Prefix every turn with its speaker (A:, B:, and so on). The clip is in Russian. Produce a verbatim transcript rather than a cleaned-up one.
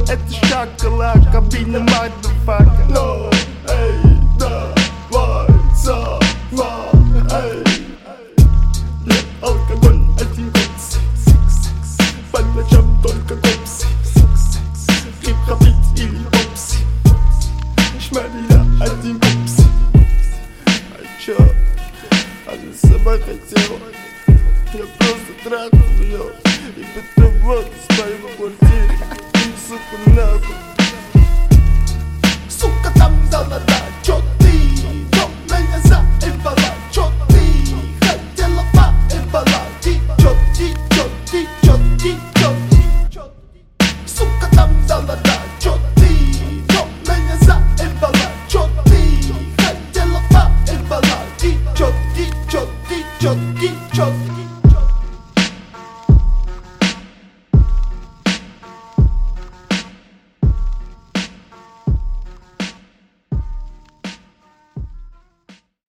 A: это шоколака, бина motherfucker.
B: Но, эй, давай, сама, эй. Нет, алкоголь, один копс. По ночам только копс. Хип-хоп или попс. Шмарина, один копс. А чё? Она сама хотела. Я просто трахал её и потом вот спали в квартире. И, сука, нахуй. Сука, там золота, чё ты? Кто меня заебала, чё ты? Хотела поебала, ти, чё, ти, чё, ти, чё, ти, чё. Сука, там золота.